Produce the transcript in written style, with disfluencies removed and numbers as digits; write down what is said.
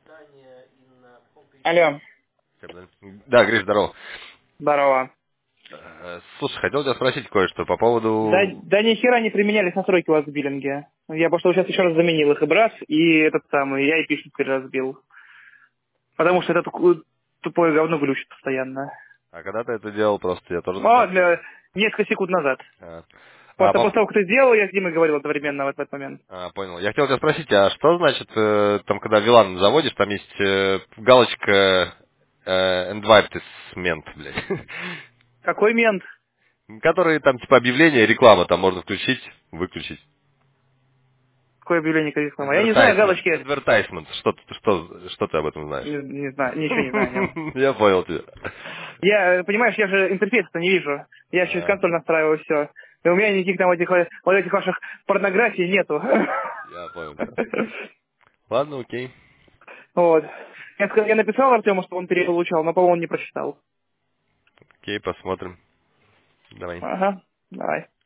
Алло. Да, Гриш, здорово. Здорово. Слушай, хотел тебя спросить кое-что по Да, поводу... да ни хера не применялись настройки у вас в биллинге. Я просто сейчас еще раз заменил их и брас, и этот самый, я и пишет переразбил. Потому что это тупое говно глючит постоянно. А когда ты это делал, просто я тоже Ну, заметил. несколько секунд назад. А, а, После того, как ты сделал, я с Димой говорил одновременно в этот момент. понял. Я хотел тебя спросить, а что значит, там, когда Вилан заводишь, там есть галочка advertisement, блядь, Какой мент? который там типа объявление, реклама, там можно включить, выключить. Какое объявление реклама? Я не знаю, Advertisement, галочки. advertisement, что ты об этом знаешь? Не знаю, ничего не знаю о нем. Я понял тебя. Я, понимаешь, я же интерфейс-то не вижу. Я через А, консоль настраиваю все. И у меня никаких там вот этих ваших порнографий нету. Я понял тебя. Ладно, окей. Вот. Я написал Артему, что он переполучал, но, по-моему, он не прочитал. Окей, посмотрим. Давай. Ага, давай.